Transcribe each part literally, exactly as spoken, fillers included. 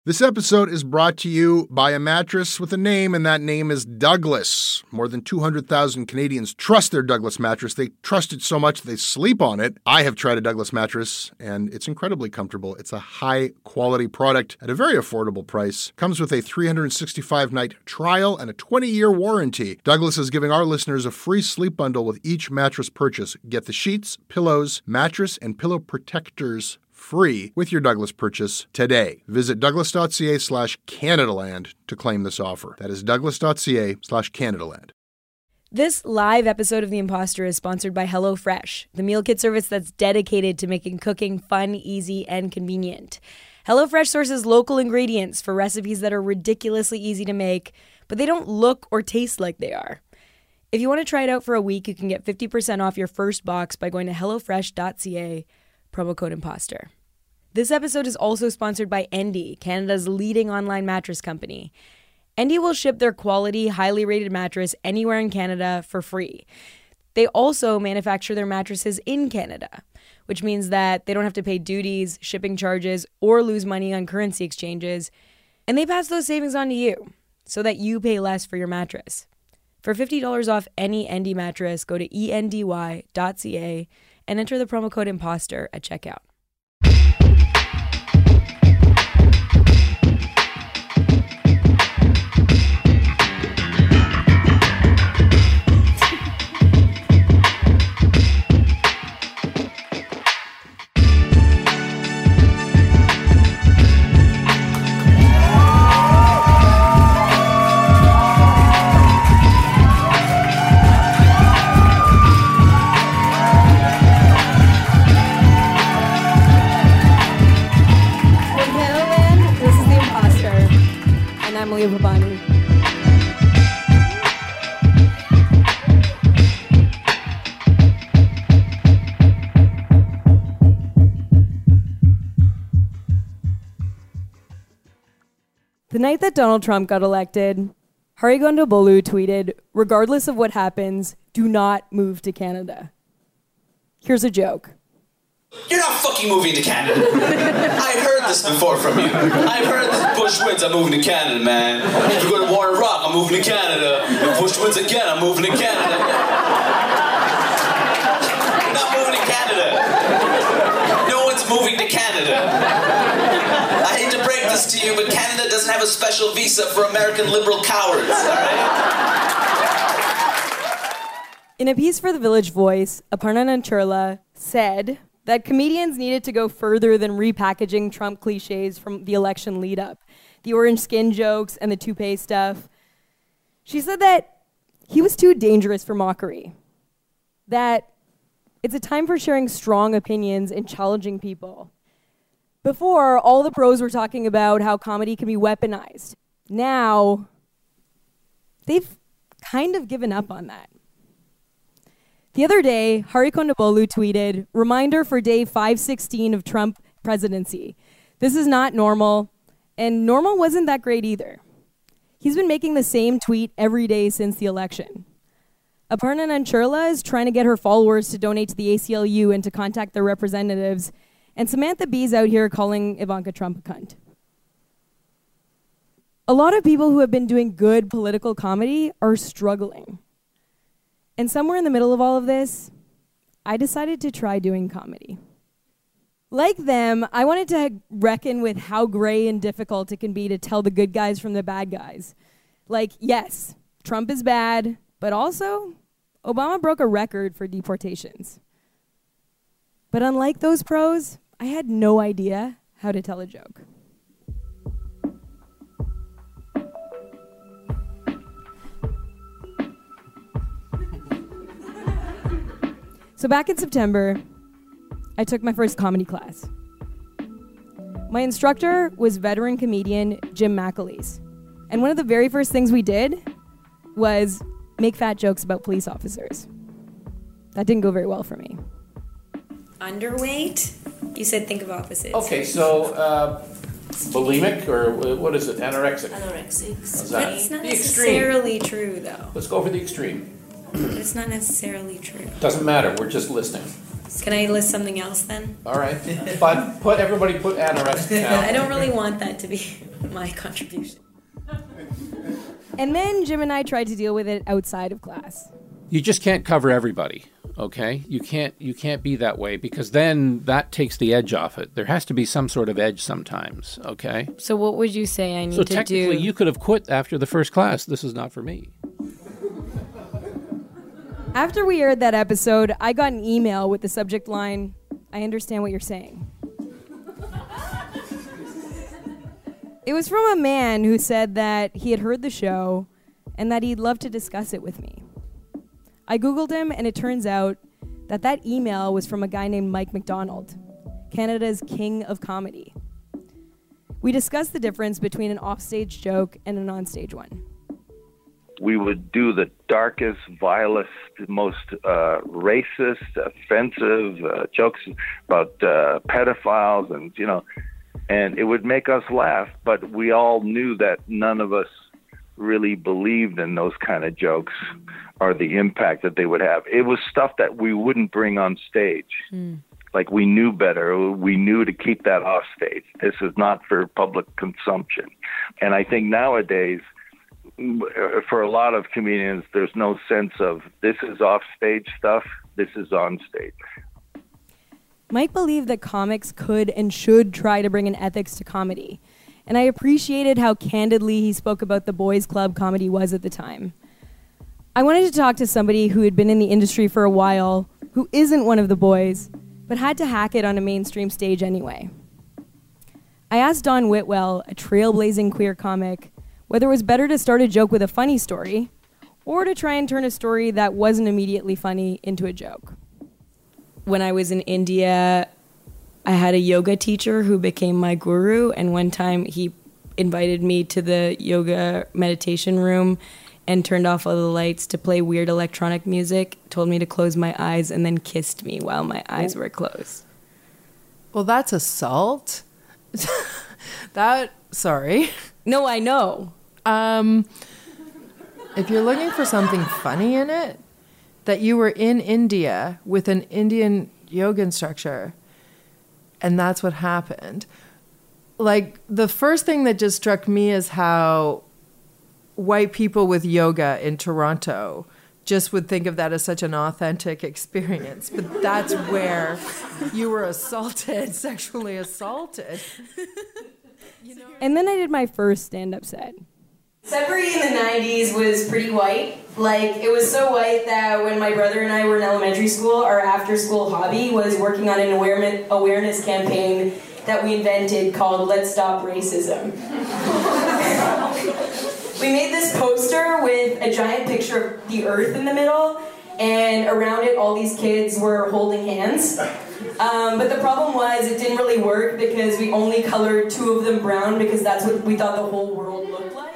This episode is brought to you by a mattress with a name, and that name is Douglas. More than two hundred thousand Canadians trust their Douglas mattress. They trust it so much they sleep on it. I have tried a Douglas mattress, and it's incredibly comfortable. It's a high-quality product at a very affordable price. Comes with a three hundred sixty-five night trial and a twenty-year warranty. Douglas is giving our listeners a free sleep bundle with each mattress purchase. Get the sheets, pillows, mattress, and pillow protectors free with your Douglas purchase today. Visit douglas.ca slash Canadaland to claim this offer. That is douglas.ca slash Canadaland. This live episode of The Imposter is sponsored by HelloFresh, the meal kit service that's dedicated to making cooking fun, easy, and convenient. HelloFresh sources local ingredients for recipes that are ridiculously easy to make, but they don't look or taste like they are. If you want to try it out for a week, you can get fifty percent off your first box by going to hellofresh dot c a. Promo code imposter. This episode is also sponsored by Endy, Canada's leading online mattress company. Endy will ship their quality, highly rated mattress anywhere in Canada for free. They also manufacture their mattresses in Canada, which means that they don't have to pay duties, shipping charges, or lose money on currency exchanges. And they pass those savings on to you so that you pay less for your mattress. For fifty dollars off any Endy mattress, go to endy dot c a and enter the promo code imposter at checkout. The night that Donald Trump got elected, Hari Kondabolu tweeted, "Regardless of what happens, do not move to Canada." Here's a joke. You're not fucking moving to Canada. I've heard this before from you. I've heard that Bush wins, I'm moving to Canada, man. If we go to war in Iraq, I'm moving to Canada. If Bush wins again, I'm moving to Canada. You're not moving to Canada. No one's moving to Canada. I hate to break this to you, but Canada doesn't have a special visa for American liberal cowards, all right? In a piece for The Village Voice, Aparna Nancherla said that comedians needed to go further than repackaging Trump cliches from the election lead-up, the orange skin jokes and the toupee stuff. She said that he was too dangerous for mockery, that it's a time for sharing strong opinions and challenging people. Before, all the pros were talking about how comedy can be weaponized. Now, they've kind of given up on that. The other day, Hari Kondabolu tweeted, "Reminder for day five sixteen of Trump presidency. This is not normal," and normal wasn't that great either. He's been making the same tweet every day since the election. Aparna Nancherla is trying to get her followers to donate to the A C L U and to contact their representatives, and Samantha Bee's out here calling Ivanka Trump a cunt. A lot of people who have been doing good political comedy are struggling. And somewhere in the middle of all of this, I decided to try doing comedy. Like them, I wanted to reckon with how gray and difficult it can be to tell the good guys from the bad guys. Like, yes, Trump is bad, but also, Obama broke a record for deportations. But unlike those pros, I had no idea how to tell a joke. So back in September, I took my first comedy class. My instructor was veteran comedian Jim McAleese. And one of the very first things we did was make fat jokes about police officers. That didn't go very well for me. Underweight? You said think of opposites. Okay, so uh, bulimic, or what is it, anorexic? Anorexic. That? It's not the necessarily extreme. true, though. Let's go for the extreme. But it's not necessarily true. Doesn't matter, we're just listening. Can I list something else then? All right, but put everybody put anorexic down. I don't really want that to be. my contribution. And then Jim and I tried to deal with it outside of class. You just can't cover everybody, okay? You can't you can't be that way because then that takes the edge off it. There has to be some sort of edge sometimes, okay? So what would you say I need So to technically, do? you could have quit after the first class. This is not for me. After we aired that episode, I got an email with the subject line, "I understand what you're saying." It was from a man who said that he had heard the show and that he'd love to discuss it with me. I Googled him, and it turns out that that email was from a guy named Mike McDonald, Canada's king of comedy. We discussed the difference between an offstage joke and an onstage one. We would do the darkest, vilest, most uh, racist, offensive uh, jokes about uh, pedophiles, and you know, and it would make us laugh. But we all knew that none of us really believed in those kind of jokes or the impact that they would have. It was stuff that we wouldn't bring on stage. Mm. Like we knew better. We knew to keep that off stage. This is not for public consumption. And I think nowadays, for a lot of comedians, there's no sense of this is off stage stuff, this is on stage. Mike believed that comics could and should try to bring an ethics to comedy. And I appreciated how candidly he spoke about the boys' club comedy was at the time. I wanted to talk to somebody who had been in the industry for a while, who isn't one of the boys, but had to hack it on a mainstream stage anyway. I asked Don Whitwell, a trailblazing queer comic, whether it was better to start a joke with a funny story or to try and turn a story that wasn't immediately funny into a joke. When I was in India, I had a yoga teacher who became my guru, and one time he invited me to the yoga meditation room and turned off all the lights to play weird electronic music, told me to close my eyes, and then kissed me while my eyes were closed. Well, that's assault. that, sorry. No, I know. Um, if you're looking for something funny in it, that you were in India with an Indian yoga instructor, and that's what happened. Like, the first thing that just struck me is how white people with yoga in Toronto just would think of that as such an authentic experience. But that's where you were assaulted, sexually assaulted. You know? And then I did my first stand-up set. Sudbury in the nineties was pretty white. Like, it was so white that when my brother and I were in elementary school, our after-school hobby was working on an awareness awareness campaign that we invented called Let's Stop Racism. We made this poster with a giant picture of the earth in the middle, and around it all these kids were holding hands. Um, but the problem was it didn't really work because we only colored two of them brown because that's what we thought the whole world looked like.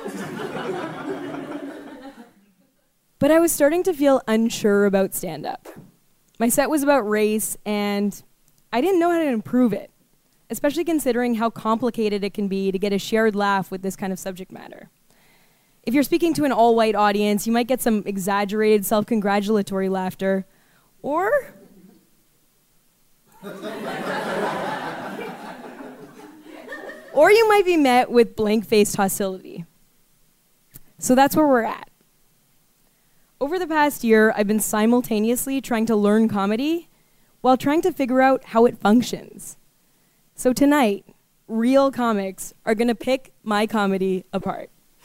But I was starting to feel unsure about stand-up. My set was about race, and I didn't know how to improve it, especially considering how complicated it can be to get a shared laugh with this kind of subject matter. If you're speaking to an all-white audience, you might get some exaggerated self-congratulatory laughter, or... or you might be met with blank-faced hostility. So that's where we're at. Over the past year, I've been simultaneously trying to learn comedy while trying to figure out how it functions. So tonight, real comics are going to pick my comedy apart.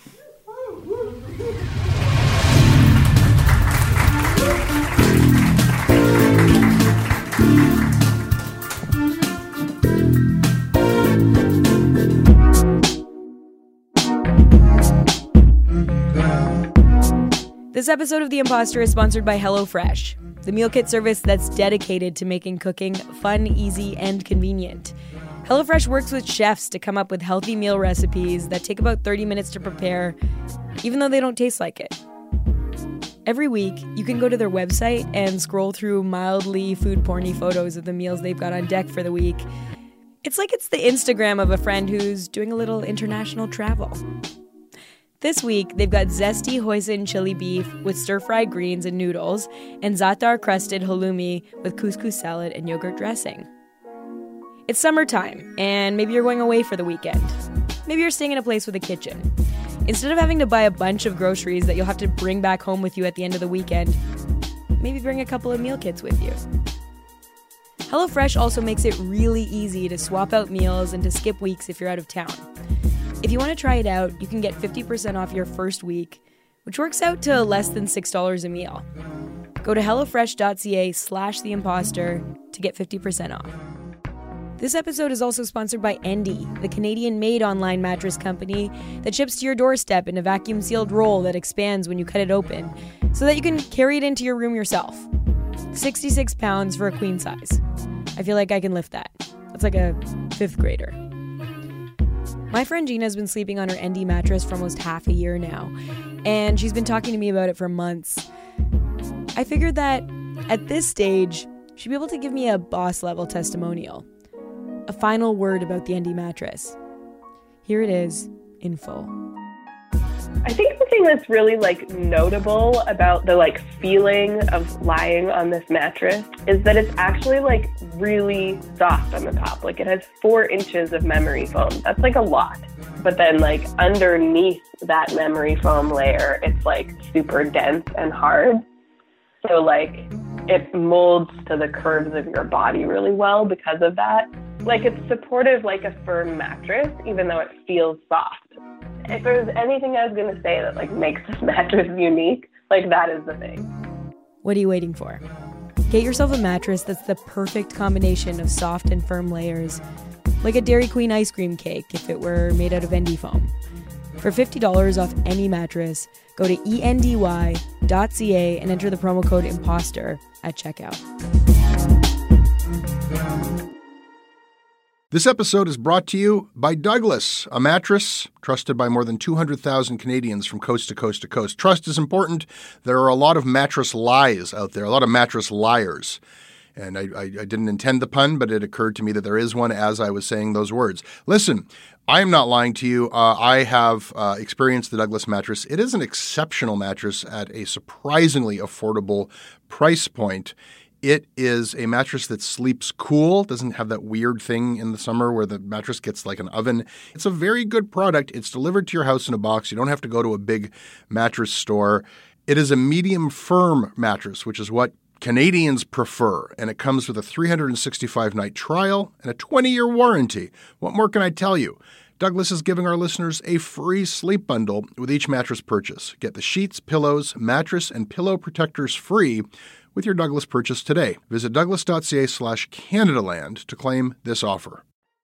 This episode of The Imposter is sponsored by HelloFresh, the meal kit service that's dedicated to making cooking fun, easy, and convenient. HelloFresh works with chefs to come up with healthy meal recipes that take about thirty minutes to prepare, even though they don't taste like it. Every week, you can go to their website and scroll through mildly food porny photos of the meals they've got on deck for the week. It's like it's the Instagram of a friend who's doing a little international travel. This week, they've got zesty hoisin chili beef with stir-fried greens and noodles, and za'atar-crusted halloumi with couscous salad and yogurt dressing. It's summertime, and maybe you're going away for the weekend. maybe you're staying in a place with a kitchen. Instead of having to buy a bunch of groceries that you'll have to bring back home with you at the end of the weekend, maybe bring a couple of meal kits with you. HelloFresh also makes it really easy to swap out meals and to skip weeks if you're out of town. If you want to try it out, you can get fifty percent off your first week, which works out to less than six dollars a meal. Go to HelloFresh.ca slash The Imposter to get fifty percent off. This episode is also sponsored by Endy, the Canadian-made online mattress company that ships to your doorstep in a vacuum-sealed roll that expands when you cut it open, so that you can carry it into your room yourself. sixty-six pounds for a queen size. I feel like I can lift that. That's like a fifth grader. My friend Gina has been sleeping on her Endy mattress for almost half a year now, and she's been talking to me about it for months. I figured that at this stage, she'd be able to give me a boss-level testimonial. A final word about the Endy mattress. Here it is, in full. I think the thing that's really like notable about the like feeling of lying on this mattress is that it's actually like really soft on the top. Like it has four inches of memory foam. That's like a lot. But then like underneath that memory foam layer, it's like super dense and hard. So like it molds to the curves of your body really well because of that. Like it's supportive like a firm mattress, even though it feels soft. If there's anything I was going to say that like makes this mattress unique, like that is the thing. What are you waiting for? Get yourself a mattress that's the perfect combination of soft and firm layers, like a Dairy Queen ice cream cake if it were made out of Endy foam. For fifty dollars off any mattress, go to endy dot c a and enter the promo code IMPOSTER at checkout. This episode is brought to you by Douglas, a mattress trusted by more than two hundred thousand Canadians from coast to coast to coast. Trust is important. There are a lot of mattress lies out there, a lot of mattress liars. And I, I, I didn't intend the pun, but it occurred to me that there is one as I was saying those words. Listen, I am not lying to you. Uh, I have uh, experienced the Douglas mattress. It is an exceptional mattress at a surprisingly affordable price point. It is a mattress that sleeps cool, doesn't have that weird thing in the summer where the mattress gets like an oven. It's a very good product. It's delivered to your house in a box. You don't have to go to a big mattress store. It is a medium firm mattress, which is what Canadians prefer, and it comes with a three hundred sixty-five night trial and a twenty-year warranty. What more can I tell you? Douglas is giving our listeners a free sleep bundle with each mattress purchase. Get the sheets, pillows, mattress, and pillow protectors free with your Douglas purchase today. Visit douglas.ca slash Canadaland to claim this offer.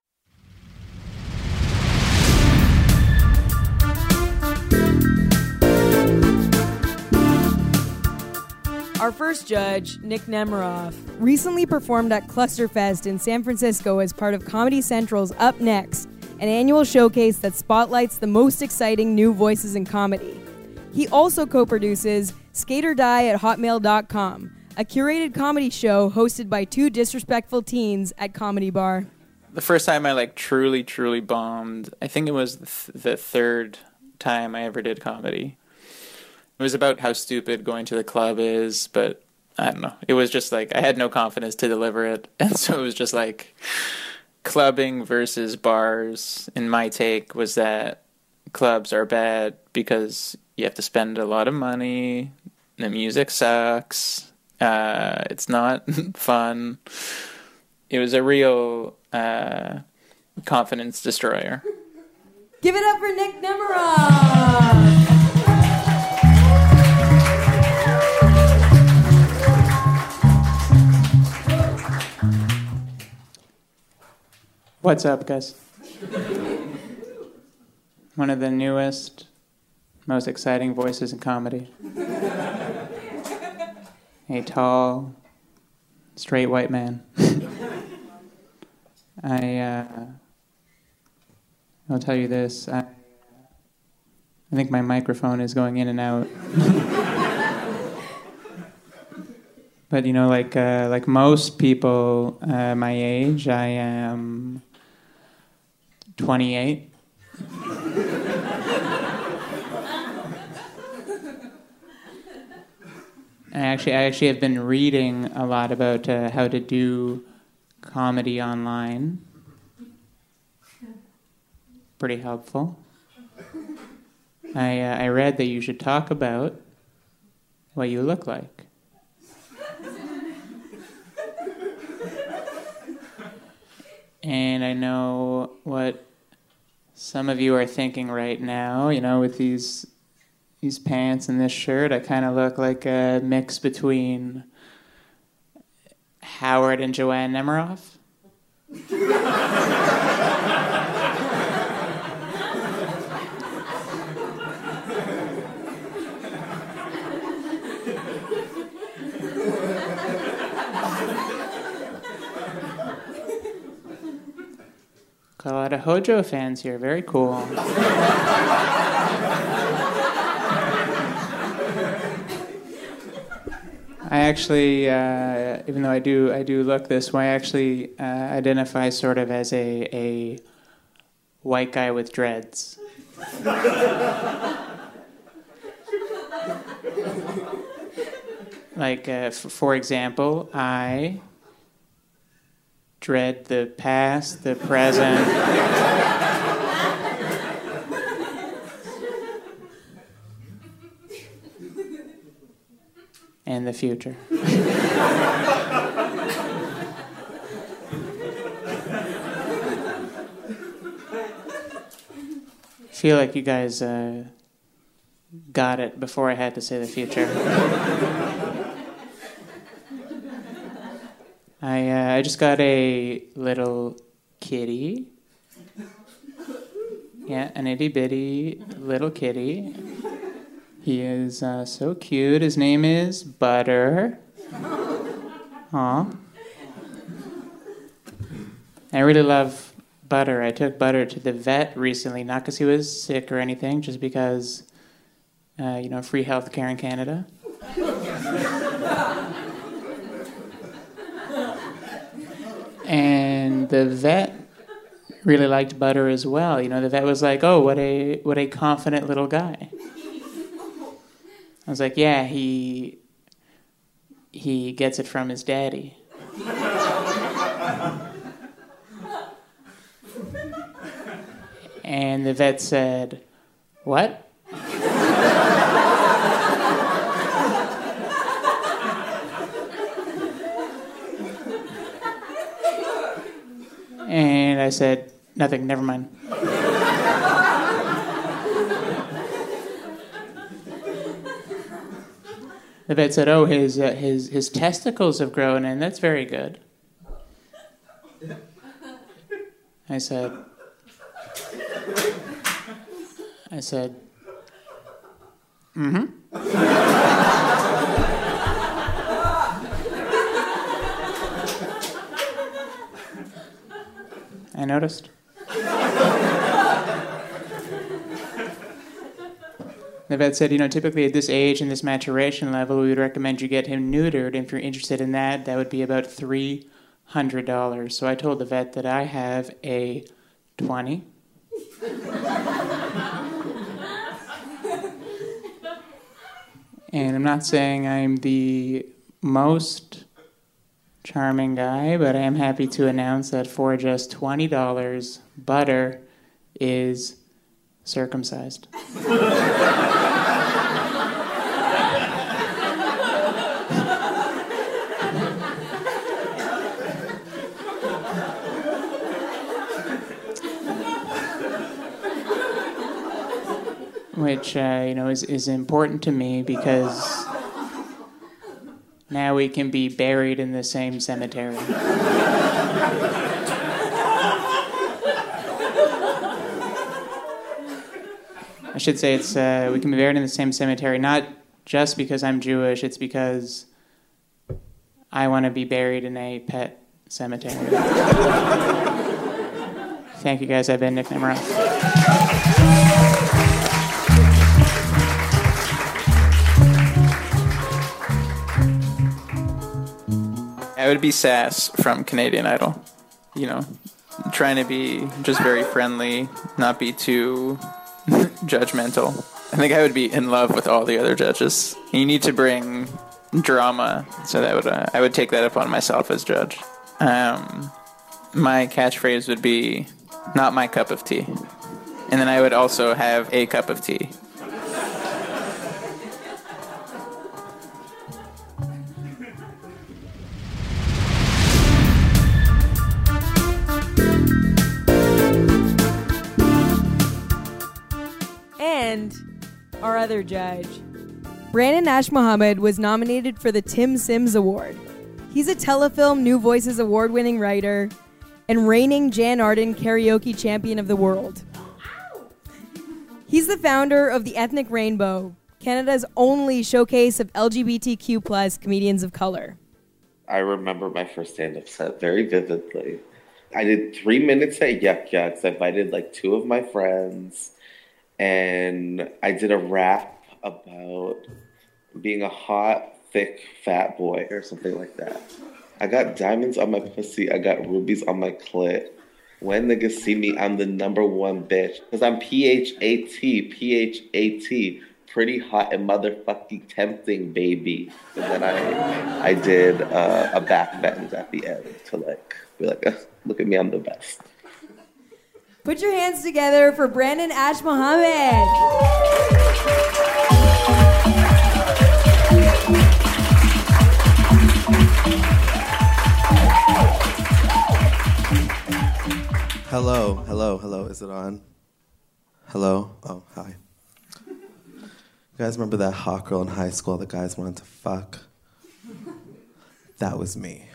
Our first judge, Nick Nemiroff, recently performed at Clusterfest in San Francisco as part of Comedy Central's Up Next, an annual showcase that spotlights the most exciting new voices in comedy. He also co-produces Skate or Die at hotmail dot com, a curated comedy show hosted by two disrespectful teens at Comedy Bar. The first time I like truly, truly bombed, I think it was the, th- the third time I ever did comedy. It was about how stupid going to the club is, but I don't know. It was just like, I had no confidence to deliver it. And so it was just like, clubbing versus bars. And my take was that clubs are bad because you have to spend a lot of money. The music sucks. Uh, it's not fun. It was a real uh, confidence destroyer. Give it up for Nick Nemiroff! What's up, guys? One of the newest, most exciting voices in comedy. A tall, straight white man. I, uh, I'll tell you this. I, I think my microphone is going in and out. But, you know, like uh, like most people uh, my age, I am twenty-eight. I actually, I actually have been reading a lot about uh, how to do comedy online. pretty helpful. I uh, I read that you should talk about what you look like. And I know what some of you are thinking right now, you know, with these these pants and this shirt, I kind of look like a mix between Howard and Joanne Nemiroff. Got a lot of Hojo fans here. Very cool. I actually, uh, even though I do, I do look this way. I actually uh, identify sort of as a a white guy with dreads. Like, uh, f- for example, I dread the past, the present, and the future. I feel like you guys uh, got it before I had to say the future. I uh, I just got a little kitty. Yeah, an itty bitty little kitty. He is uh, so cute. His name is Butter. Aw. I really love Butter. I took Butter to the vet recently, not because he was sick or anything, just because, uh, you know, free health care in Canada. And the vet really liked Butter as well. You know, the vet was like, "Oh, what a what a confident little guy." I was like, "Yeah, he he gets it from his daddy." And the vet said, "What?" And I said, "Nothing, never mind." The vet said, "Oh, his uh, his his testicles have grown, and that's very good." I said, I said, "Mm-hmm." I noticed. The vet said, you know, typically at this age and this maturation level, we would recommend you get him neutered. If you're interested in that, that would be about three hundred dollars. So I told the vet that I have a twenty. And I'm not saying I'm the most charming guy, but I am happy to announce that for just twenty dollars, Butter is circumcised. Which, uh, you know, is, is important to me because now we can be buried in the same cemetery. I should say it's uh, we can be buried in the same cemetery, not just because I'm Jewish, it's because I want to be buried in a pet cemetery. Thank you guys, I've been Nick Nemiroff. I would be Sass from Canadian Idol. You know, trying to be just very friendly, not be too judgmental. I think I would be in love with all the other judges. You need to bring drama, so that would uh, I would take that upon myself as judge. Um, my catchphrase would be, "Not my cup of tea." And then I would also have a cup of tea. And our other judge. Brandon Ash Mohammed was nominated for the Tim Sims Award. He's a Telefilm New Voices award-winning writer and reigning Jan Arden karaoke champion of the world. He's the founder of the Ethnic Rainbow, Canada's only showcase of L G B T Q plus comedians of color. I remember my first stand-up set very vividly. I did three minutes at Yuck Yucks. I invited like two of my friends, and I did a rap about being a hot, thick, fat boy or something like that. I got diamonds on my pussy. I got rubies on my clit. When niggas see me, I'm the number one bitch. Because I'm P H A T, P H A T. Pretty hot and motherfucking tempting, baby. And then I I did uh, a back bend at the end to like be like, look at me, I'm the best. Put your hands together for Brandon Ash Mohammed. Hello, hello, hello. Is it on? Hello? Oh, hi. You guys remember that hot girl in high school the guys wanted to fuck? That was me.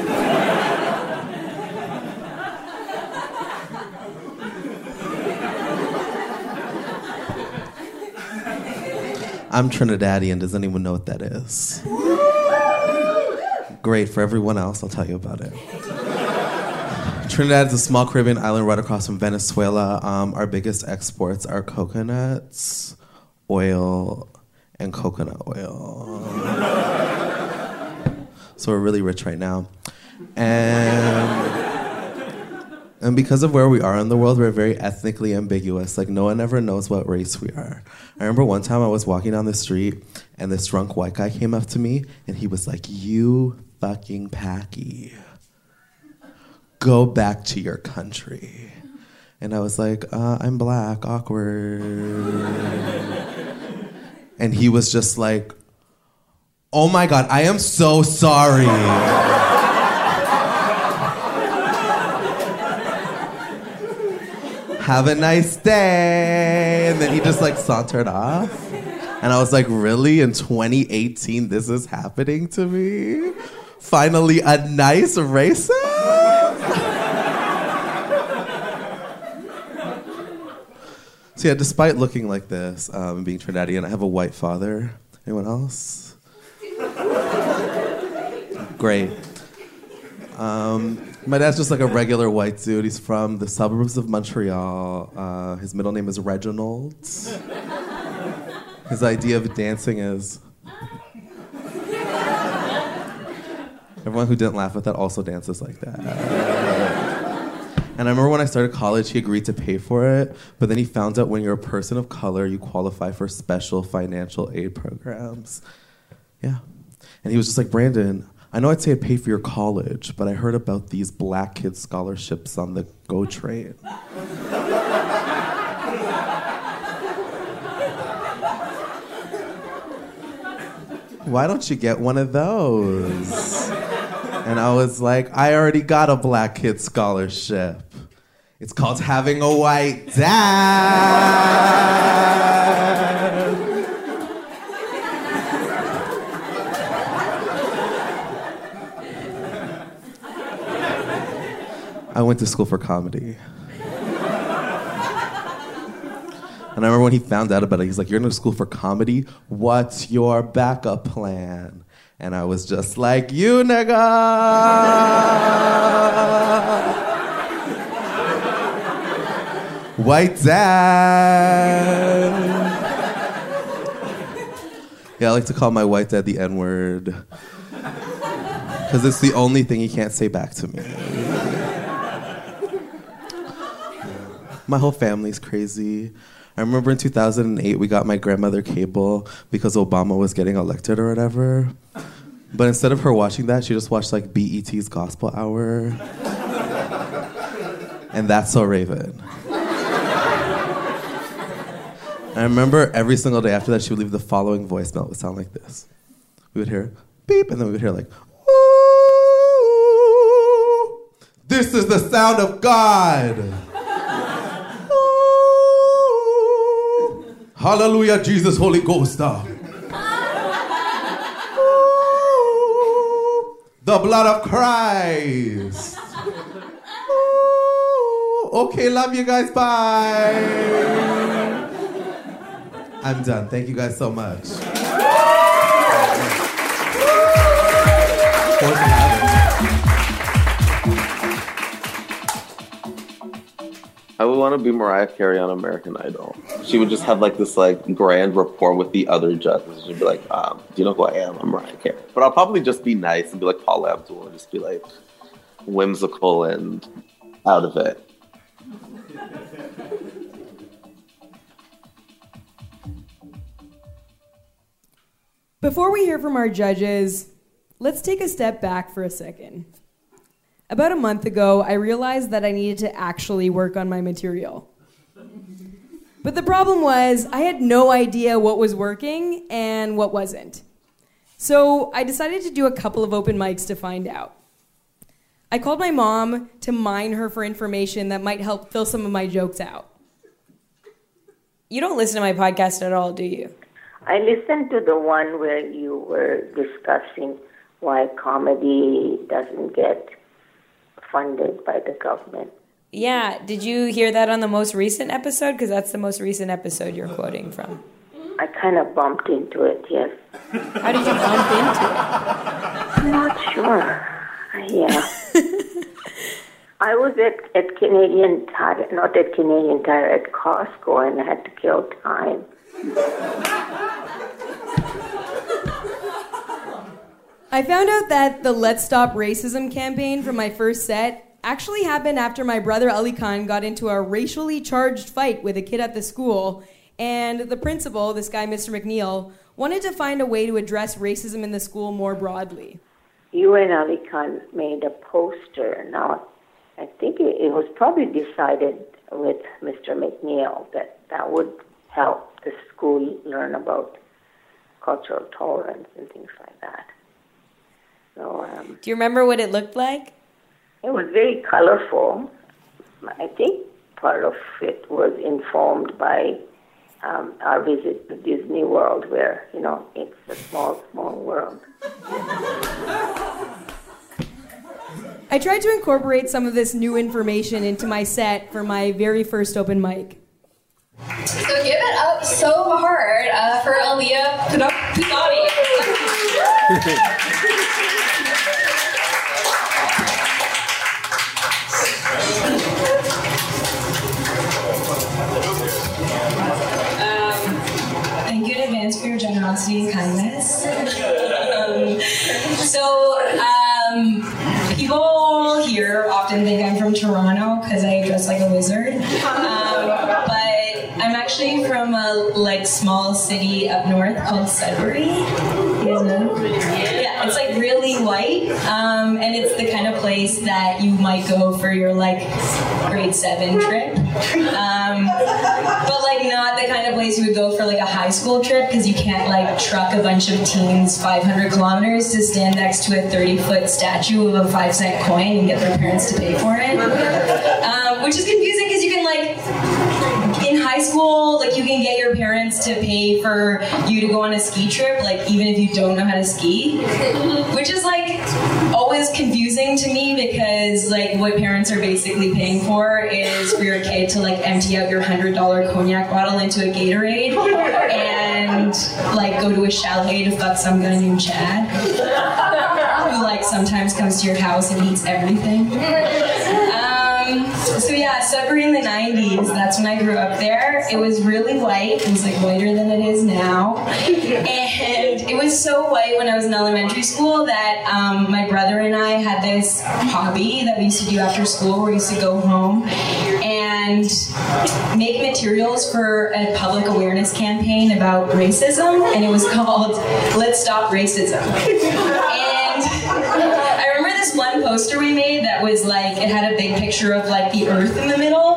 I'm Trinidadian. Does anyone know what that is? Great. For everyone else, I'll tell you about it. Trinidad is a small Caribbean island right across from Venezuela. Um, our biggest exports are coconuts, oil, and coconut oil. So we're really rich right now. And, and because of where we are in the world, we're very ethnically ambiguous. Like, no one ever knows what race we are. I remember one time I was walking down the street, and this drunk white guy came up to me, and he was like, "You fucking Packy. Go back to your country." And I was like, uh, I'm black, awkward. And he was just like, oh my God, I am so sorry. Have a nice day. And then he just like sauntered off. And I was like, really? In twenty eighteen, this is happening to me? Finally, a nice racist? So yeah, despite looking like this um, and being Trinidadian, I have a white father. Anyone else? Great. Um, my dad's just like a regular white dude. He's from the suburbs of Montreal. Uh, his middle name is Reginald. His idea of dancing is... Everyone who didn't laugh at that also dances like that. And I remember when I started college, he agreed to pay for it, but then he found out when you're a person of color, you qualify for special financial aid programs. Yeah. And he was just like, Brandon, I know I'd say I'd pay for your college, but I heard about these black kid scholarships on the GO train. Why don't you get one of those? And I was like, I already got a black kid scholarship. It's called having a white dad. I went to school for comedy. And I remember when he found out about it, he's like, you're going to school for comedy? What's your backup plan? And I was just like, you nigga! White dad! Yeah, I like to call my white dad the N-word. Because it's the only thing he can't say back to me. My whole family's crazy. I remember in two thousand eight, we got my grandmother cable because Obama was getting elected or whatever. But instead of her watching that, she just watched like B E T's Gospel Hour. And That's So Raven. I remember every single day after that, she would leave the following voicemail. It would sound like this. We would hear beep, and then we would hear like, ooh, this is the sound of God. Ooh, hallelujah, Jesus, Holy Ghost. Uh. Ooh, the blood of Christ. Ooh, okay, love you guys, bye. I'm done. Thank you guys so much. I would want to be Mariah Carey on American Idol. She would just have like this like grand rapport with the other judges. She'd be like, um, do you know who I am? I'm Mariah Carey. But I'll probably just be nice and be like Paula Abdul and just be like whimsical and out of it. Before we hear from our judges, let's take a step back for a second. About a month ago, I realized that I needed to actually work on my material. But the problem was, I had no idea what was working and what wasn't. So I decided to do a couple of open mics to find out. I called my mom to mine her for information that might help fill some of my jokes out. You don't listen to my podcast at all, do you? I listened to the one where you were discussing why comedy doesn't get funded by the government. Yeah, did you hear that on the most recent episode? Because that's the most recent episode you're quoting from. I kind of bumped into it, yes. How did you bump into it? I'm not sure. Yeah. I was at, at Canadian Tire, not at Canadian Tire, at Costco, and I had to kill time. I found out that the Let's Stop Racism campaign from my first set actually happened after my brother Ali Khan got into a racially charged fight with a kid at the school, and the principal, this guy Mister McNeil, wanted to find a way to address racism in the school more broadly. You and Ali Khan made a poster. Now, I think it, it was probably decided with Mister McNeil that that would help the school learn about cultural tolerance and things like that. So, um, do you remember what it looked like? It was very colorful. I think part of it was informed by um, our visit to Disney World, where, you know, it's a small, small world. I tried to incorporate some of this new information into my set for my very first open mic. So give it up so hard uh, for Aaliyah Pudati. um, thank you in advance for your generosity and kindness. um, so, um, people here often think I'm from Toronto because I dress like a wizard. Um, but I'm actually from a like small city up north called Sudbury. You guys know? Yeah, it's like really white, um, and it's the kind of place that you might go for your like grade seven trip. Um, but like not the kind of place you would go for like a high school trip because you can't like truck a bunch of teens five hundred kilometers to stand next to a thirty foot statue of a five cent coin and get their parents to pay for it. Um, which is confusing because you can like in high school, like you can get your parents to pay for you to go on a ski trip, like even if you don't know how to ski, which is like always confusing to me because like what parents are basically paying for is for your kid to like empty out your hundred dollar cognac bottle into a Gatorade and like go to a chalet to fuck some guy named Chad who like sometimes comes to your house and eats everything. Um, so yeah, Sudbury in the nineties, that's when I grew up there. It was really white. It was like whiter than it is now. And it was so white when I was in elementary school that um, my brother and I had this hobby that we used to do after school where we used to go home and make materials for a public awareness campaign about racism, and it was called Let's Stop Racism. And I remember this one poster we made that was like, it had a big picture of like the earth in the middle,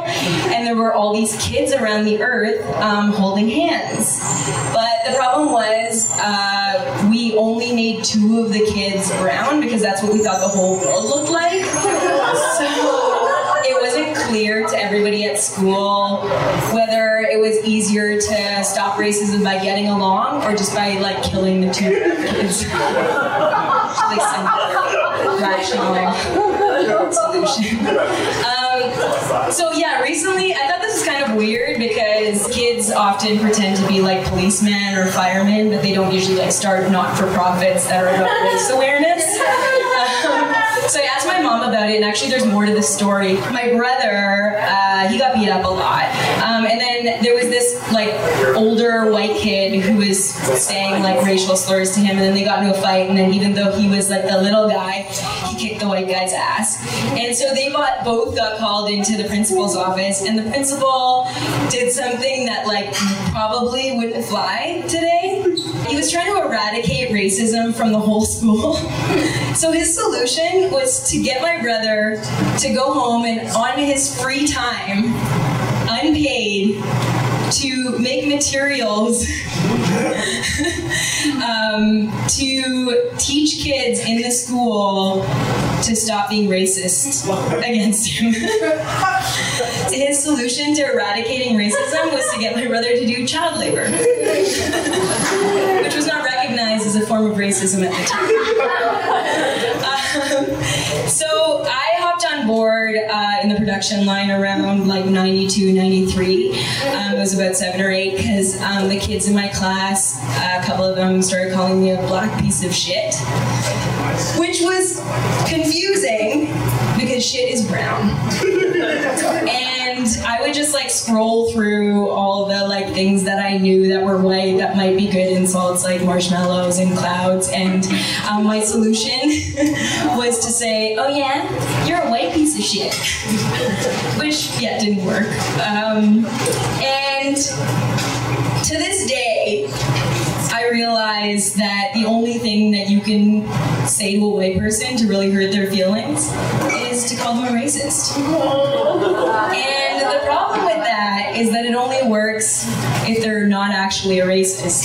and there were all these kids around the earth um, holding hands. But the problem was uh, we only made two of the kids brown because that's what we thought the whole world looked like. So it wasn't clear to everybody at school whether it was easier to stop racism by getting along or just by like killing the two kids. Like some rational solution. Um, so yeah, recently I thought this was kind of weird because kids often pretend to be like policemen or firemen, but they don't usually like start not-for-profits that are about race awareness. Um, so I asked my mom about it, and actually there's more to the story. My brother, uh, he got beat up a lot. Um, and then there was this like older white kid who was saying like racial slurs to him, and then they got into a fight, and then even though he was like the little guy, he kicked the white guy's ass. And so they got, both got called into the principal's office, and the principal did something that like probably wouldn't fly today. He was trying to eradicate racism from the whole school. So his solution was to get my brother to go home and on his free time, unpaid, to make materials um, to teach kids in the school to stop being racist against him. His solution to eradicating racism was to get my brother to do child labor, which was not recognized as a form of racism at the time. Um, so I hopped on board uh, in the production line around like ninety-two, ninety-three. Um, it was about seven or eight because um, the kids in my class, uh, a couple of them started calling me a black piece of shit, which was confusing because shit is brown. And I would just like scroll through all the like things that I knew that were white that might be good insults like marshmallows and clouds, and um, my solution was to say, oh yeah, you're a white piece of shit, which yeah didn't work. Um, and to this day I realize that the only thing that you can say to a white person to really hurt their feelings is to call them a racist. And the problem with that is that it only works if they're not actually a racist.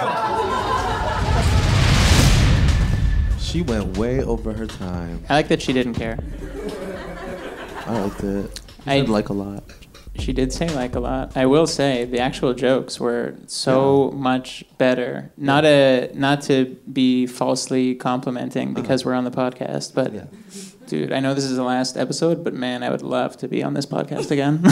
She went way over her time. I like that she didn't care. I liked it. I I'd like a lot. She did say like a lot. I will say the actual jokes were so yeah. much better. Not a not to be falsely complimenting because uh-huh. we're on the podcast, but yeah. dude, I know this is the last episode, but man, I would love to be on this podcast again.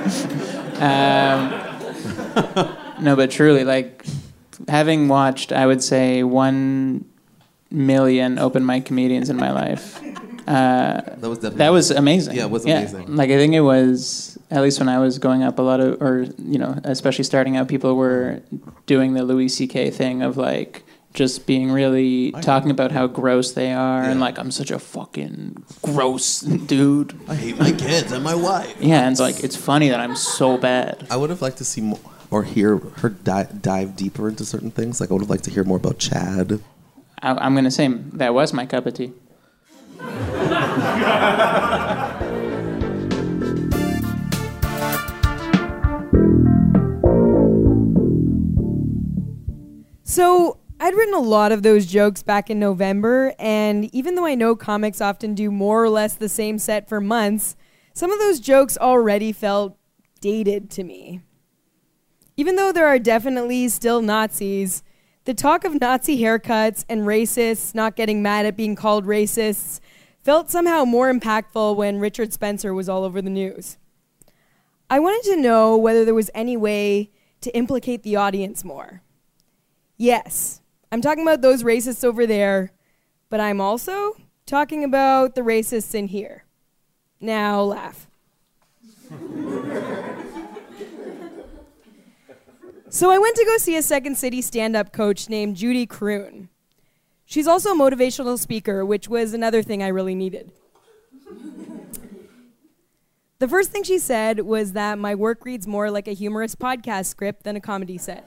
um, no, but truly, like having watched, I would say one million open mic comedians in my life. Uh, that was definitely that was amazing. Yeah, it was yeah. amazing. Like I think it was, at least when I was going up, a lot of, or you know, especially starting out, people were doing the Louis C K thing of like just being really talking about how gross they are yeah. and like I'm such a fucking gross dude. I hate my kids and my wife. Yeah, and it's like it's funny that I'm so bad. I would have liked to see more or hear her di- dive deeper into certain things. Like I would have liked to hear more about Chad. I, I'm gonna say that was my cup of tea. So I'd written a lot of those jokes back in November, and even though I know comics often do more or less the same set for months, some of those jokes already felt dated to me. Even though there are definitely still Nazis, the talk of Nazi haircuts and racists not getting mad at being called racists felt somehow more impactful when Richard Spencer was all over the news. I wanted to know whether there was any way to implicate the audience more. Yes, I'm talking about those racists over there, but I'm also talking about the racists in here. Now laugh. So I went to go see a Second City stand-up coach named Judy Kroon. She's also a motivational speaker, which was another thing I really needed. The first thing she said was that my work reads more like a humorous podcast script than a comedy set.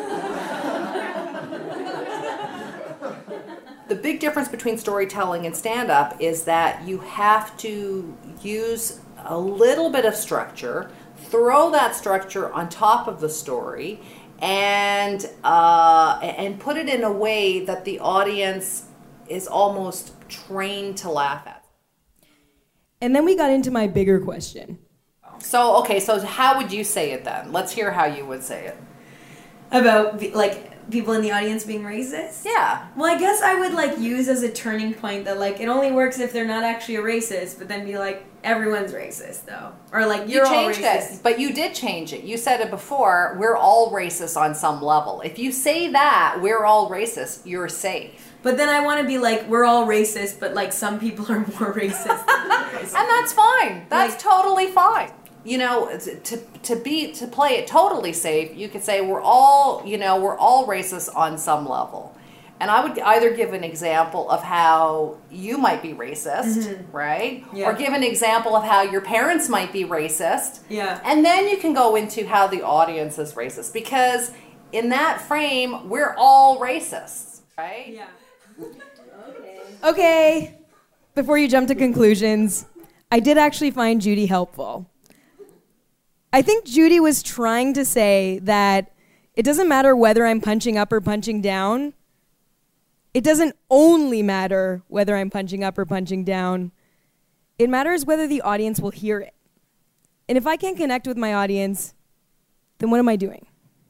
The big difference between storytelling and stand-up is that you have to use a little bit of structure, throw that structure on top of the story, and uh, and put it in a way that the audience is almost trained to laugh at. And then we got into my bigger question. So, okay, so how would you say it then? Let's hear how you would say it. About, like, people in the audience being racist? Yeah. Well, I guess I would, like, use as a turning point that, like, it only works if they're not actually a racist, but then be like, everyone's racist, though. Or, like, you're you all changed racist. it, but you did change it. You said it before, we're all racist on some level. If you say that, we're all racist, you're safe. But then I want to be like, we're all racist, but, like, some people are more racist than others. And that's fine. That's like, totally fine. You know, to to be to play it totally safe, you could say we're all, you know, we're all racist on some level. And I would either give an example of how you might be racist, mm-hmm. right? Yeah. Or give an example of how your parents might be racist. Yeah. And then you can go into how the audience is racist. Because in that frame, we're all racists, right? Yeah. Okay. Okay. Before you jump to conclusions, I did actually find Judy helpful. I think Judy was trying to say that it doesn't matter whether I'm punching up or punching down. It doesn't only matter whether I'm punching up or punching down. It matters whether the audience will hear it. And if I can't connect with my audience, then what am I doing?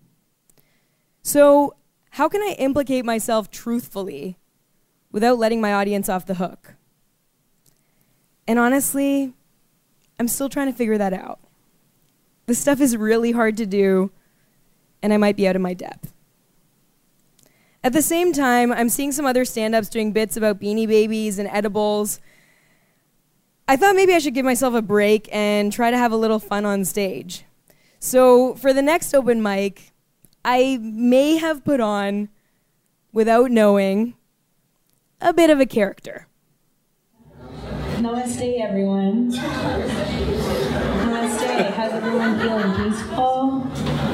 So, how can I implicate myself truthfully without letting my audience off the hook? And honestly, I'm still trying to figure that out. This stuff is really hard to do, and I might be out of my depth. At the same time, I'm seeing some other stand-ups doing bits about Beanie Babies and edibles. I thought maybe I should give myself a break and try to have a little fun on stage. So for the next open mic, I may have put on, without knowing, a bit of a character. Namaste, everyone. Namaste. How's everyone feeling? Peaceful?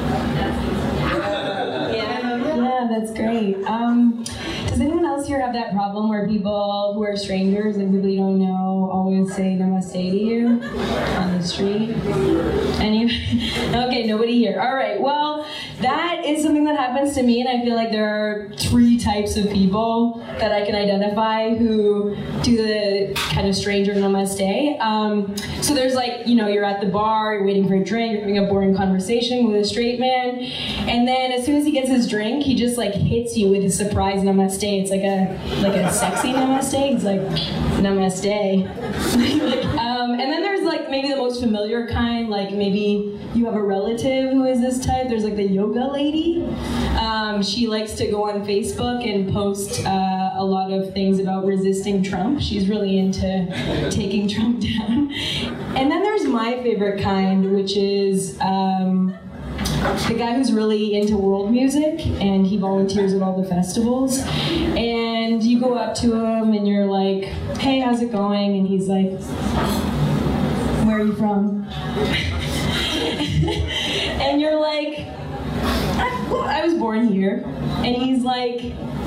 Yeah, yeah, that's great. Um, does anyone else here have that problem where people who are strangers and people you don't know always say namaste to you on the street? Any? Okay, nobody here. All right, well, that is something that happens to me, and I feel like there are three types of people that I can identify who do the kind of stranger namaste. Um, so there's like, you know, you're at the bar, you're waiting for a drink, you're having a boring conversation with a straight man, and then as soon as he gets his drink, he just like hits you with a surprise namaste. It's like a like a sexy namaste. He's like, namaste. like, um, and then there's like maybe the most familiar kind, like maybe you have a relative who is this type. There's like the yoga lady. Um, she likes to go on Facebook and post uh, a lot of things about resisting Trump. She's really into taking Trump down. And then there's my favorite kind, which is um, the guy who's really into world music, and he volunteers at all the festivals. And you go up to him and you're like, hey, how's it going? And he's like, where are you from? And you're like, I, well, I was born here. And he's like,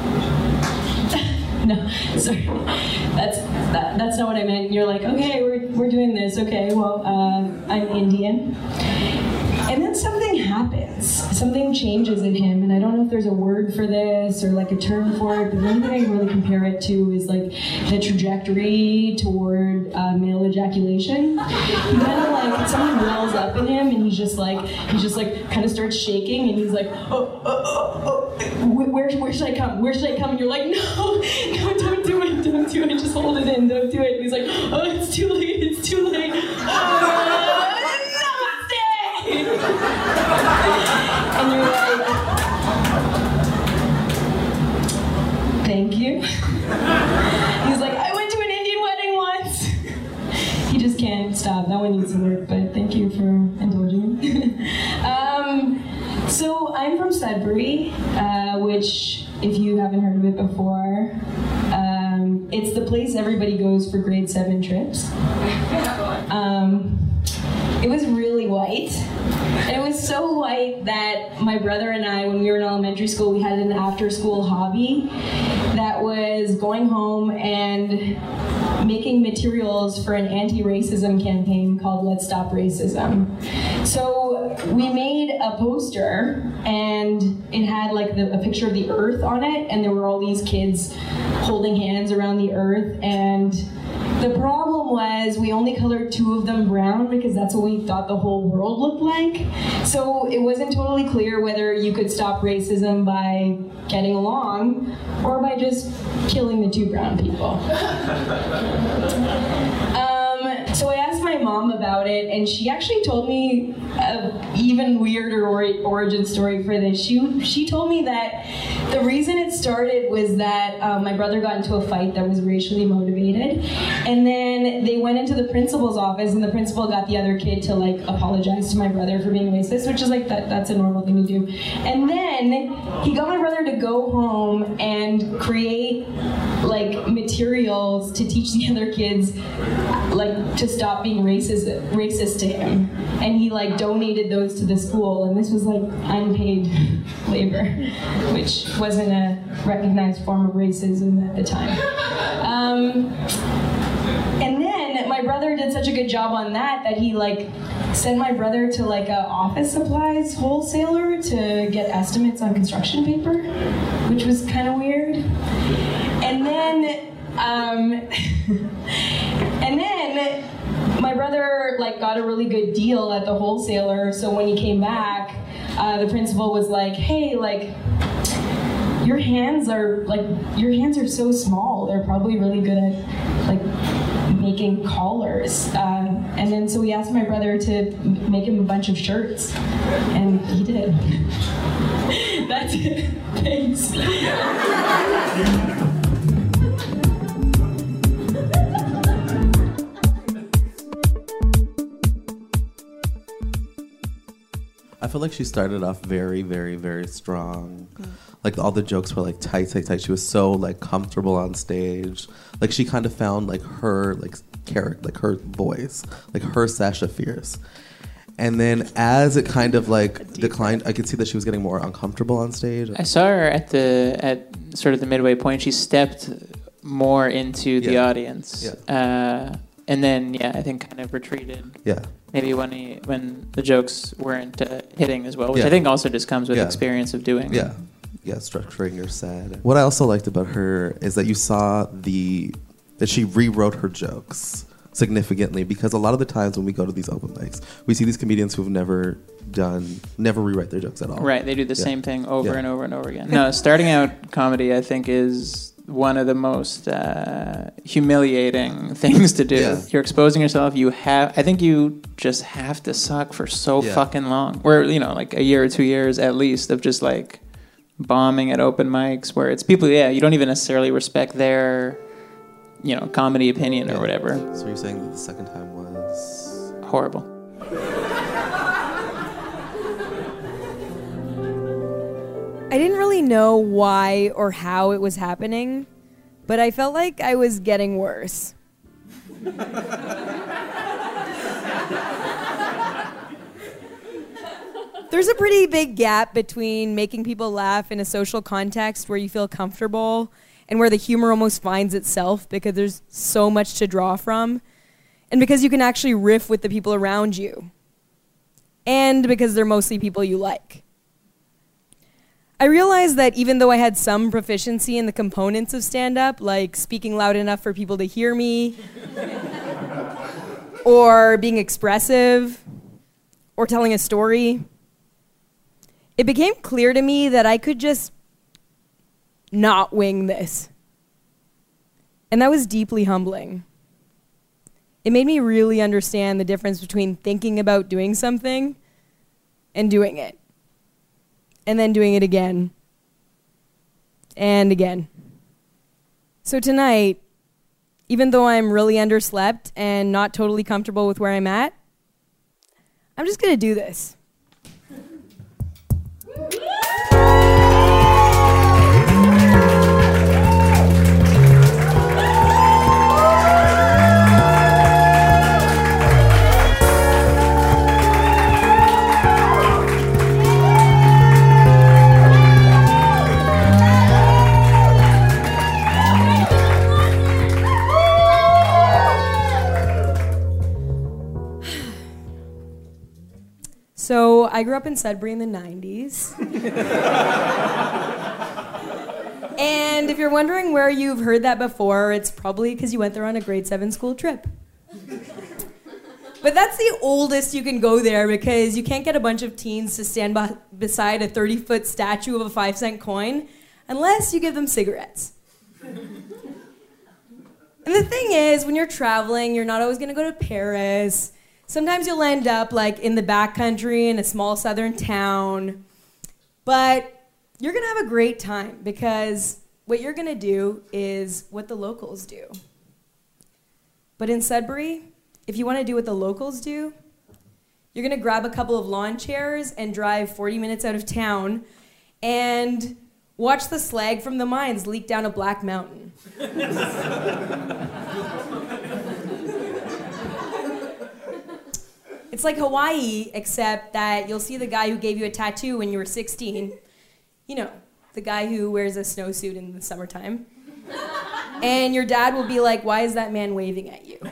no, sorry, that's that, that's not what I meant. And you're like, okay, we're, we're doing this. Okay, well, uh, I'm Indian. And then something happens. Something changes in him, and I don't know if there's a word for this or like a term for it, but the only thing I can really compare it to is like the trajectory toward uh, male ejaculation. He kind of like, something wells up in him, and he's just like, he just like kind of starts shaking, and he's like, oh, oh, oh, oh, where, where should I come? Where should I come? And you're like, no, no, don't do it, don't do it, just hold it in, don't do it. And he's like, oh, it's too late, it's too late. Oh, and you're like, thank you. He's like, I went to an Indian wedding once. He just can't stop. That one needs to work, but thank you for indulging me. um, so I'm from Sudbury, uh, which, if you haven't heard of it before, um, it's the place everybody goes for grade seven trips. Um, it was really white. And it was so white that my brother and I, when we were in elementary school, we had an after-school hobby that was going home and making materials for an anti-racism campaign called Let's Stop Racism. So we made a poster, and it had like the, a picture of the earth on it, and there were all these kids holding hands around the earth, and the problem was we only colored two of them brown because that's what we thought the whole world looked like. So it wasn't totally clear whether you could stop racism by getting along or by just killing the two brown people. Um, so I asked my mom about it, and she actually told me an even weirder or- origin story for this. She she told me that the reason it started was that um, my brother got into a fight that was racially motivated, and then they went into the principal's office, and the principal got the other kid to like apologize to my brother for being racist, which is like that that's a normal thing to do. And then he got my brother to go home and create like materials to teach the other kids like to stop being racist racist to him, and he like donated those to the school, and this was like unpaid labor, which wasn't a recognized form of racism at the time. Um, and then my brother did such a good job on that that he like sent my brother to like a office supplies wholesaler to get estimates on construction paper, which was kind of weird. And then, um, and then my brother like got a really good deal at the wholesaler. So when he came back, uh, the principal was like, "Hey, like, your hands are like your hands are so small. They're probably really good at like making collars." Uh, and then so we asked my brother to m- make him a bunch of shirts, and he did. That's it. Thanks. I feel like she started off very, very, very strong. Mm. Like all the jokes were like tight, tight, tight. She was so like comfortable on stage. Like she kind of found like her like character, like her voice, like her Sasha Fierce. And then as it kind of like declined, I could see that she was getting more uncomfortable on stage. I saw her at the at sort of the midway point. She stepped more into the Yeah. audience. Yeah. Uh, and then yeah, I think kind of retreated. Yeah. Maybe when he when the jokes weren't uh, hitting as well, which Yeah. I think also just comes with Yeah. experience of doing. Yeah. Yeah, structuring your set. What I also liked about her is that you saw the that she rewrote her jokes significantly, because a lot of the times when we go to these open mics, we see these comedians who've never done, never rewrite their jokes at all. Right, they do the Yeah. same thing over Yeah. and over and over again. No, starting out comedy, I think, is one of the most uh, humiliating things to do. Yeah. You're exposing yourself. You have, I think, you just have to suck for so Yeah. fucking long. Where you know, like a year or two years at least of just like bombing at open mics, where it's people, yeah, you don't even necessarily respect their, you know, comedy opinion or whatever. So you're saying that the second time was horrible. I didn't really know why or how it was happening, but I felt like I was getting worse. There's a pretty big gap between making people laugh in a social context where you feel comfortable and where the humor almost finds itself because there's so much to draw from, and because you can actually riff with the people around you, and because they're mostly people you like. I realized that even though I had some proficiency in the components of stand-up, like speaking loud enough for people to hear me, or being expressive, or telling a story, it became clear to me that I could just not wing this. And that was deeply humbling. It made me really understand the difference between thinking about doing something and doing it. And then doing it again. And again. So tonight, even though I'm really underslept and not totally comfortable with where I'm at, I'm just gonna do this. I grew up in Sudbury in the nineties. And if you're wondering where you've heard that before, it's probably because you went there on a grade seven school trip. But that's the oldest you can go there because you can't get a bunch of teens to stand be- beside a thirty-foot statue of a five cent coin unless you give them cigarettes. And the thing is, when you're traveling, you're not always going to go to Paris. Sometimes you'll end up like in the backcountry in a small southern town. But you're going to have a great time because what you're going to do is what the locals do. But in Sudbury, if you want to do what the locals do, you're going to grab a couple of lawn chairs and drive forty minutes out of town and watch the slag from the mines leak down a black mountain. It's like Hawaii, except that you'll see the guy who gave you a tattoo when you were sixteen. You know, the guy who wears a snowsuit in the summertime. And your dad will be like, why is that man waving at you?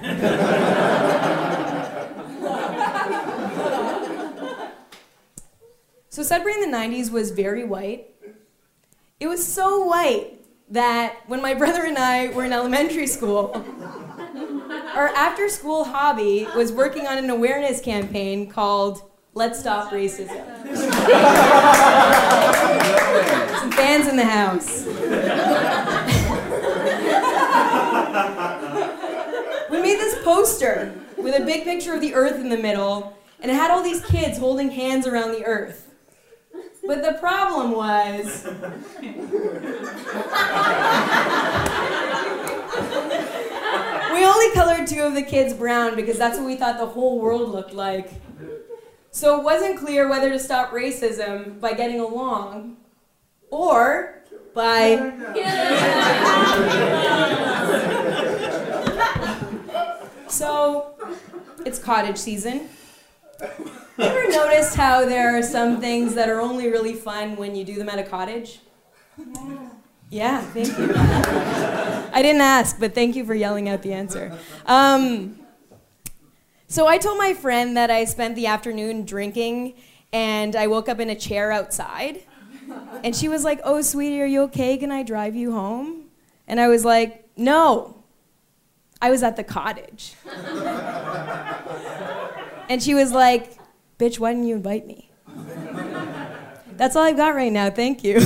So Sudbury in the nineties was very white. It was so white that when my brother and I were in elementary school, our after-school hobby was working on an awareness campaign called Let's Stop Racism. Some fans in the house. We made this poster with a big picture of the earth in the middle, and it had all these kids holding hands around the earth. But the problem was, we only colored two of the kids brown because that's what we thought the whole world looked like. So it wasn't clear whether to stop racism by getting along or by... So, it's cottage season. You ever noticed how there are some things that are only really fun when you do them at a cottage? Yeah, thank you. I didn't ask, but thank you for yelling out the answer. Um, so I told my friend that I spent the afternoon drinking, and I woke up in a chair outside. And she was like, oh, sweetie, are you okay? Can I drive you home? And I was like, no. I was at the cottage. And she was like, bitch, why didn't you invite me? That's all I've got right now. Thank you.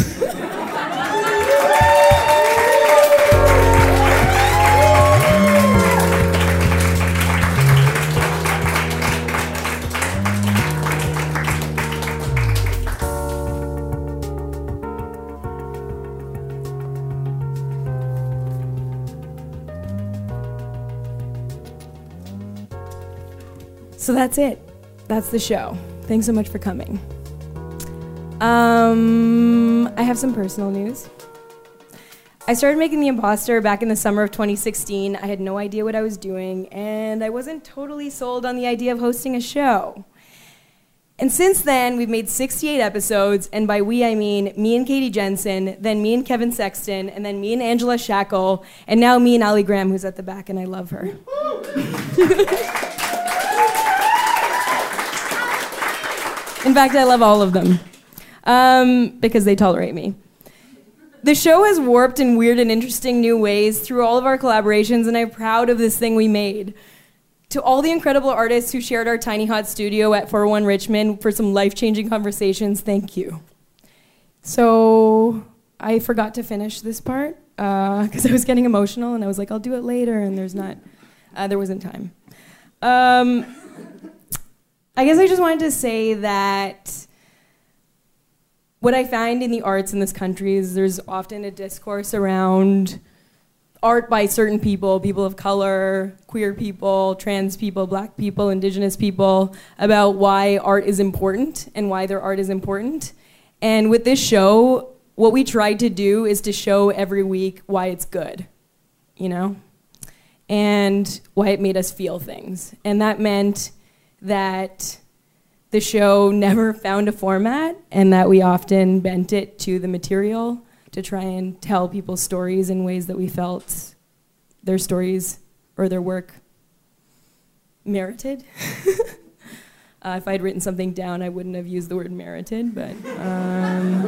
So that's it. That's the show. Thanks so much for coming. Um, I have some personal news. I started making The Imposter back in the summer of twenty sixteen. I had no idea what I was doing, and I wasn't totally sold on the idea of hosting a show. And since then, we've made sixty-eight episodes, and by we, I mean me and Katie Jensen, then me and Kevin Sexton, and then me and Angela Shackle, and now me and Ali Graham, who's at the back, and I love her. In fact, I love all of them, um, because they tolerate me. The show has warped in weird and interesting new ways through all of our collaborations, and I'm proud of this thing we made. To all the incredible artists who shared our tiny hot studio at four oh one Richmond for some life-changing conversations, thank you. So I forgot to finish this part because uh, I was getting emotional, and I was like, I'll do it later, and there's not, uh, there wasn't time. Um, I guess I just wanted to say that what I find in the arts in this country is there's often a discourse around art by certain people, people of color, queer people, trans people, black people, indigenous people, about why art is important and why their art is important. And with this show, what we tried to do is to show every week why it's good, you know? And why it made us feel things. And that meant that the show never found a format and that we often bent it to the material to try and tell people's stories in ways that we felt their stories or their work merited. Uh, if I'd written something down, I wouldn't have used the word merited, but... Um,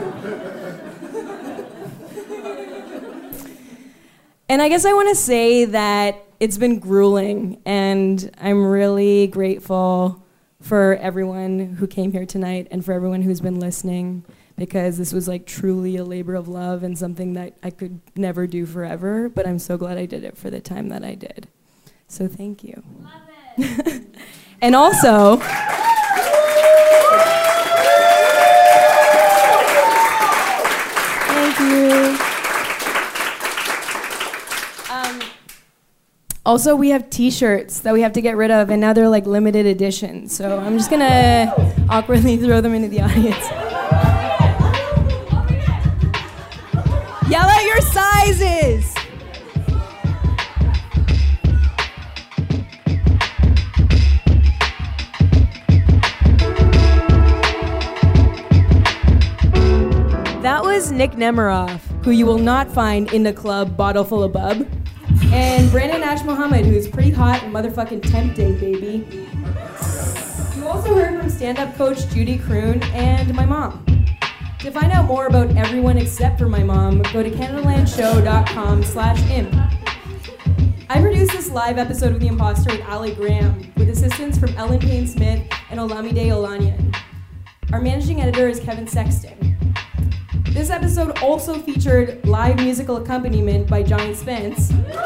and I guess I want to say that it's been grueling, and I'm really grateful for everyone who came here tonight and for everyone who's been listening, because this was like truly a labor of love and something that I could never do forever, but I'm so glad I did it for the time that I did. So thank you. Love it. And also, thank you. Um, also, we have t-shirts that we have to get rid of, and now they're like limited edition. So I'm just gonna awkwardly throw them into the audience. Yell out your sizes! That was Nick Nemiroff, who you will not find in the club Bottle Full of Bub, and Brandon Ash Mohammed, who's pretty hot and motherfucking temp day, baby. You also heard from stand-up coach Judy Kroon and my mom. To find out more about everyone except for my mom, go to CanadaLandShow.com slash imp. I produced this live episode of The Imposter with Ali Graham, with assistance from Ellen Payne-Smith and Olamide Olaniyan. Our managing editor is Kevin Sexton. This episode also featured live musical accompaniment by Johnny Spence.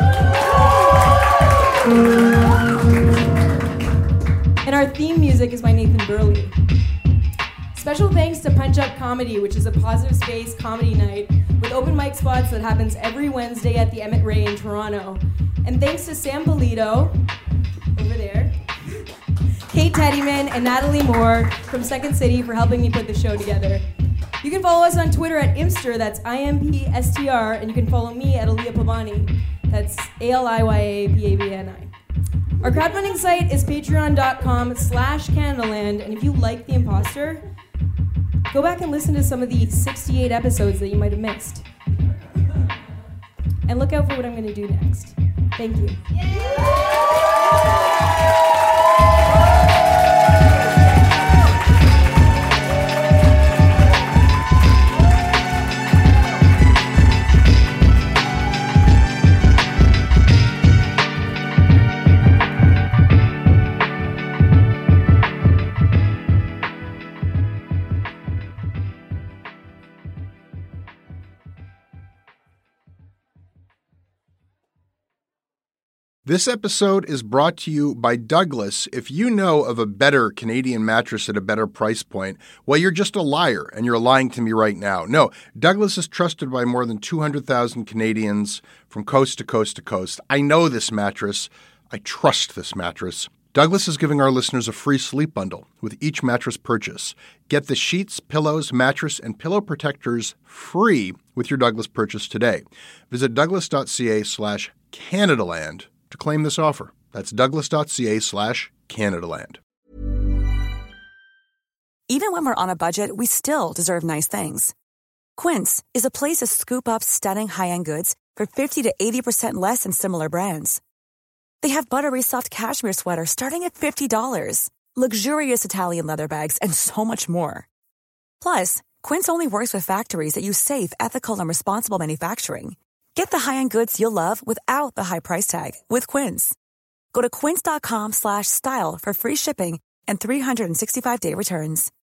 And our theme music is by Nathan Burley. Special thanks to Punch Up Comedy, which is a positive space comedy night with open mic spots that happens every Wednesday at the Emmett Ray in Toronto. And thanks to Sam Polito, over there, Kate Teddyman, and Natalie Moore from Second City for helping me put the show together. You can follow us on Twitter at Impster, that's I M P S T R, and you can follow me at Aliyah Pavani, that's A L I Y A P A V N I. Our crowdfunding site is patreon.com slash Canadaland, and if you like The Imposter, go back and listen to some of the sixty-eight episodes that you might have missed. And look out for what I'm going to do next. Thank you. This episode is brought to you by Douglas. If you know of a better Canadian mattress at a better price point, well, you're just a liar, and you're lying to me right now. No, Douglas is trusted by more than two hundred thousand Canadians from coast to coast to coast. I know this mattress. I trust this mattress. Douglas is giving our listeners a free sleep bundle with each mattress purchase. Get the sheets, pillows, mattress, and pillow protectors free with your Douglas purchase today. Visit douglas.ca slash Canadaland to claim this offer. That's douglas.ca slash Canadaland. Even when we're on a budget, we still deserve nice things. Quince is a place to scoop up stunning high-end goods for fifty to eighty percent less than similar brands. They have buttery soft cashmere sweaters starting at fifty dollars, luxurious Italian leather bags, and so much more. Plus, Quince only works with factories that use safe, ethical, and responsible manufacturing. Get the high-end goods you'll love without the high price tag with Quince. Go to quince.com slash style for free shipping and three sixty-five day returns.